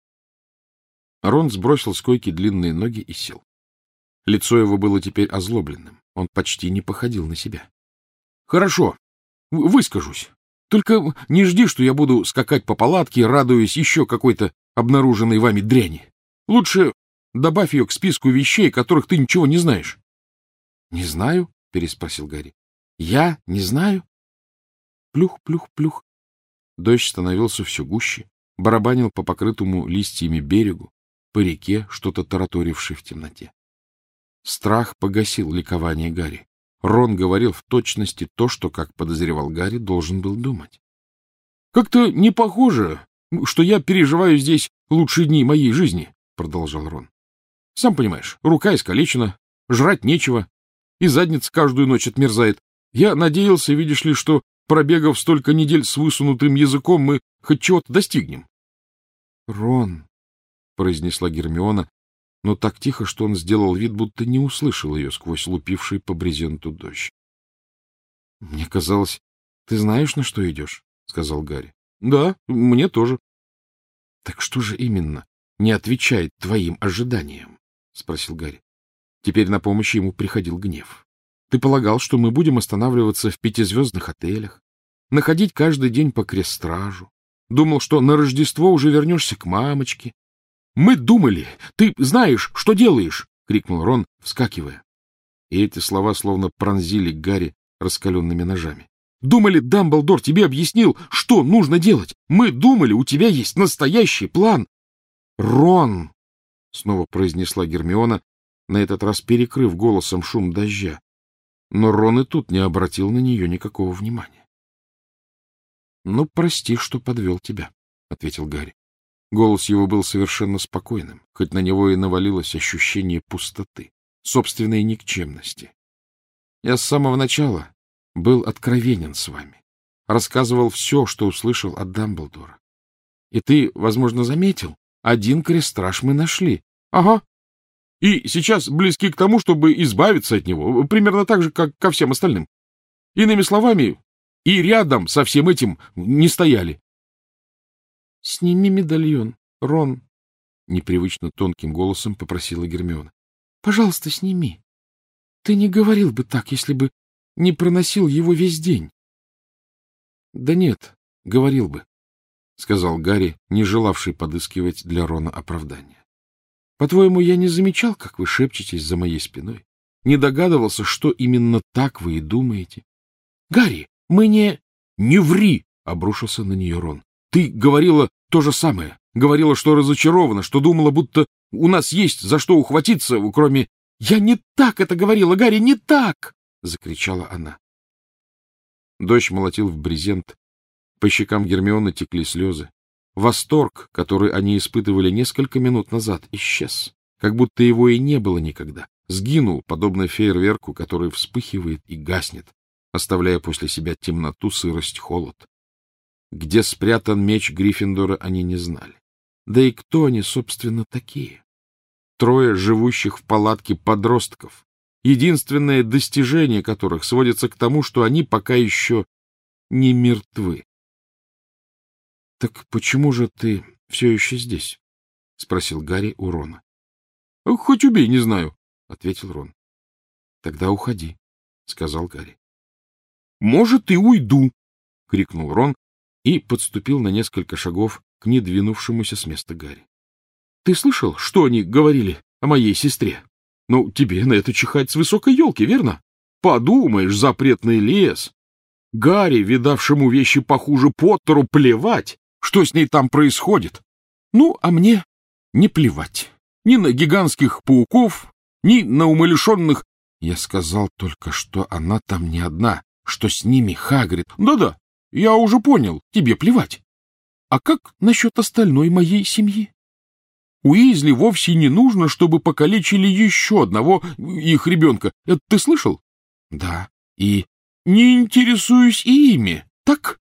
Рон сбросил с койки длинные ноги и сел. Лицо его было теперь озлобленным. Он почти не походил на себя. — Хорошо, выскажусь. Только не жди, что я буду скакать по палатке, радуясь еще какой-то обнаруженной вами дряни. Лучше добавь ее к списку вещей, о которых ты ничего не знаешь. — Не знаю? — переспросил Гарри. — Я не знаю? Плюх-плюх-плюх. Дождь становился все гуще, барабанил по покрытому листьями берегу, по реке, что-то тараторивший в темноте. Страх погасил ликование Гарри. Рон говорил в точности то, что, как подозревал Гарри, должен был думать. — Как-то не похоже, что я переживаю здесь лучшие дни моей жизни, — продолжал Рон. — Сам понимаешь, рука искалечена, жрать нечего, и задница каждую ночь отмерзает. Я надеялся, видишь ли, что, пробегав столько недель с высунутым языком, мы хоть чего-то достигнем. — Рон, — произнесла Гермиона, но так тихо, что он сделал вид, будто не услышал ее сквозь лупивший по брезенту дождь. — Мне казалось, ты знаешь, на что идешь, — сказал Гарри. — Да, мне тоже. — Так что же именно не отвечает твоим ожиданиям? — спросил Гарри. Теперь на помощь ему приходил гнев. — Ты полагал, что мы будем останавливаться в 5-звездных отелях, находить каждый день по крестстражу. Думал, что на Рождество уже вернешься к мамочке. — Мы думали! Ты знаешь, что делаешь! — крикнул Рон, вскакивая. И эти слова словно пронзили Гарри раскаленными ножами. — Думали, Дамблдор тебе объяснил, что нужно делать. Мы думали, у тебя есть настоящий план. — Рон! — снова произнесла Гермиона, на этот раз перекрыв голосом шум дождя. Но Рон и тут не обратил на нее никакого внимания. — Ну, прости, что подвел тебя, — ответил Гарри. Голос его был совершенно спокойным, хоть на него и навалилось ощущение пустоты, собственной никчемности. Я с самого начала был откровенен с вами, рассказывал все, что услышал от Дамблдора. И ты, возможно, заметил, один крестраж мы нашли. — Ага. И сейчас близки к тому, чтобы избавиться от него, примерно так же, как ко всем остальным. Иными словами, и рядом со всем этим не стояли. — Сними медальон, Рон, — непривычно тонким голосом попросила Гермиона. — Пожалуйста, сними. Ты не говорил бы так, если бы не проносил его весь день. — Да нет, говорил бы, — сказал Гарри, не желавший подыскивать для Рона оправдания. — По-твоему, я не замечал, как вы шепчетесь за моей спиной? Не догадывался, что именно так вы и думаете? — Гарри, мы не... — Не ври! — обрушился на нее Рон. — Ты говорила то же самое. Говорила, что разочарована, что думала, будто у нас есть за что ухватиться, кроме... — Я не так это говорила, Гарри, не так! — закричала она. Дождь молотил в брезент. По щекам Гермионы текли слезы. Восторг, который они испытывали несколько минут назад, исчез, как будто его и не было никогда. Сгинул, подобно фейерверку, который вспыхивает и гаснет, оставляя после себя темноту, сырость, холод. Где спрятан меч Гриффиндора, они не знали. Да и кто они, собственно, такие? Трое живущих в палатке подростков, единственное достижение которых сводится к тому, что они пока еще не мертвы. — Так почему же ты все еще здесь? — спросил Гарри у Рона. — Хоть убей, не знаю, — ответил Рон. — Тогда уходи, — сказал Гарри. — Может, и уйду, — крикнул Рон и подступил на несколько шагов к недвинувшемуся с места Гарри. — Ты слышал, что они говорили о моей сестре? Ну, тебе на это чихать с высокой елки, верно? Подумаешь, запретный лес. Гарри, видавшему вещи похуже Поттеру, плевать, что с ней там происходит. Ну, а мне не плевать. Ни на гигантских пауков, ни на умалишенных... Я сказал только, что она там не одна, что с ними Хагрид. Да-да, я уже понял, тебе плевать. А как насчет остальной моей семьи? Уизли вовсе не нужно, чтобы покалечили еще одного их ребенка. Это ты слышал? Да, и не интересуюсь ими, так?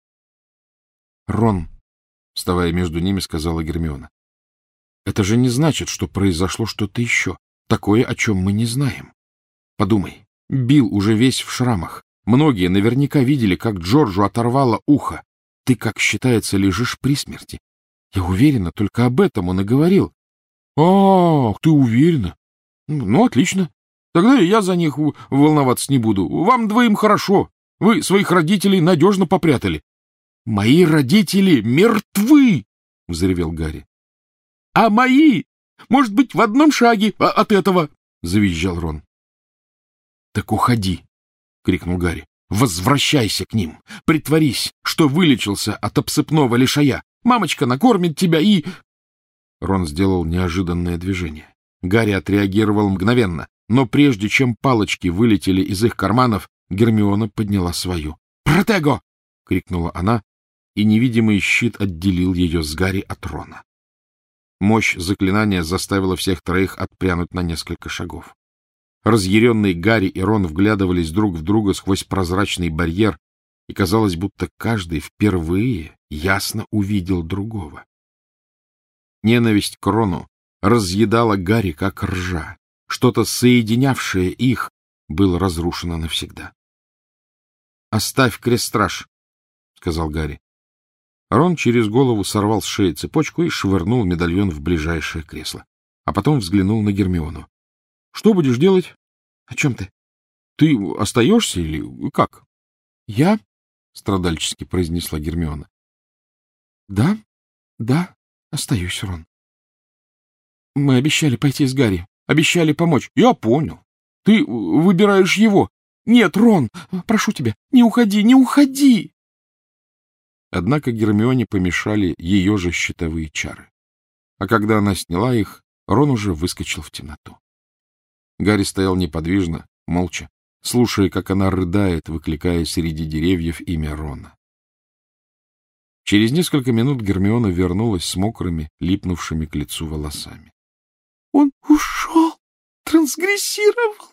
Рон, вставая между ними, сказала Гермиона. Это же не значит, что произошло что-то еще, такое, о чем мы не знаем. Подумай, Билл уже весь в шрамах. Многие наверняка видели, как Джорджу оторвало ухо. Ты, как считается, лежишь при смерти. Я уверена, только об этом он и говорил. Ах, ты уверена? Ну, отлично. Тогда и я за них волноваться не буду. Вам двоим хорошо. Вы своих родителей надежно попрятали. Мои родители мертвы, — взревел Гарри. — А мои, может быть, в одном шаге от этого, — завизжал Рон. — Так уходи, — крикнул Гарри. — Возвращайся к ним. Притворись, что вылечился от обсыпного лишая. Мамочка накормит тебя и... Рон сделал неожиданное движение. Гарри отреагировал мгновенно, но прежде чем палочки вылетели из их карманов, Гермиона подняла свою. «Протего!» — крикнула она, и невидимый щит отделил ее с Гарри от Рона. Мощь заклинания заставила всех троих отпрянуть на несколько шагов. Разъяренные Гарри и Рон вглядывались друг в друга сквозь прозрачный барьер, и казалось, будто каждый впервые ясно увидел другого. Ненависть к Рону разъедала Гарри, как ржа. Что-то, соединявшее их, было разрушено навсегда. — Оставь крестраж, — сказал Гарри. Рон через голову сорвал с шеи цепочку и швырнул медальон в ближайшее кресло. А потом взглянул на Гермиону. — Что будешь делать? — О чем ты? — Ты остаешься или как? — Я? — страдальчески произнесла Гермиона. — Да, остаюсь, Рон. Мы обещали пойти с Гарри, обещали помочь. — Я понял. Ты выбираешь его. — Нет, Рон, прошу тебя, не уходи, не уходи! Однако Гермионе помешали ее же щитовые чары. А когда она сняла их, Рон уже выскочил в темноту. Гарри стоял неподвижно, молча, слушая, как она рыдает, выкликая среди деревьев имя Рона. Через несколько минут Гермиона вернулась с мокрыми, липнувшими к лицу волосами. — Он ушел, трансгрессировал.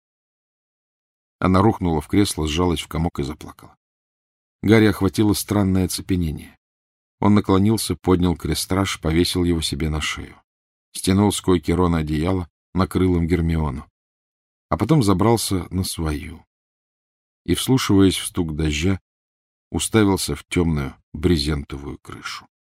Она рухнула в кресло, сжалась в комок и заплакала. Гарри охватило странное оцепенение. Он наклонился, поднял крестраж, повесил его себе на шею. Стянул с койки Рона одеяло, накрыл им Гермиону. А потом забрался на свою. И, вслушиваясь в стук дождя, уставился в темную брезентовую крышу.